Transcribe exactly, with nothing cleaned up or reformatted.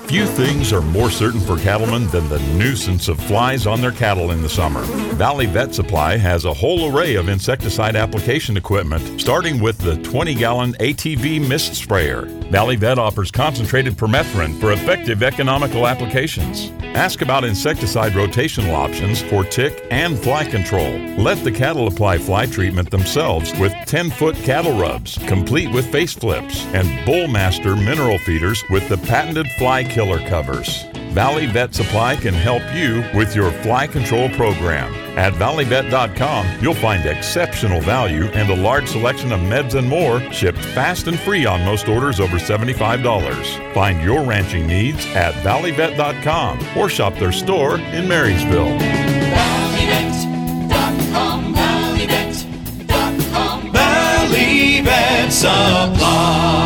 Few things are more certain for cattlemen than the nuisance of flies on their cattle in the summer. Valley Vet Supply has a whole array of insecticide application equipment, starting with the twenty gallon A T V mist sprayer. Valley Vet offers concentrated permethrin for effective economical applications. Ask about insecticide rotational options for tick and fly control. Let the cattle apply fly treatment themselves with ten foot cattle rubs, complete with face flips, and Bullmaster mineral feeders with the patented fly killer covers. Valley Vet Supply can help you with your fly control program. At valley vet dot com, you'll find exceptional value and a large selection of meds and more, shipped fast and free on most orders over seventy-five dollars. Find your ranching needs at valley vet dot com or shop their store in Marysville. valley vet dot com, valley vet dot com, Valley Vet Supply.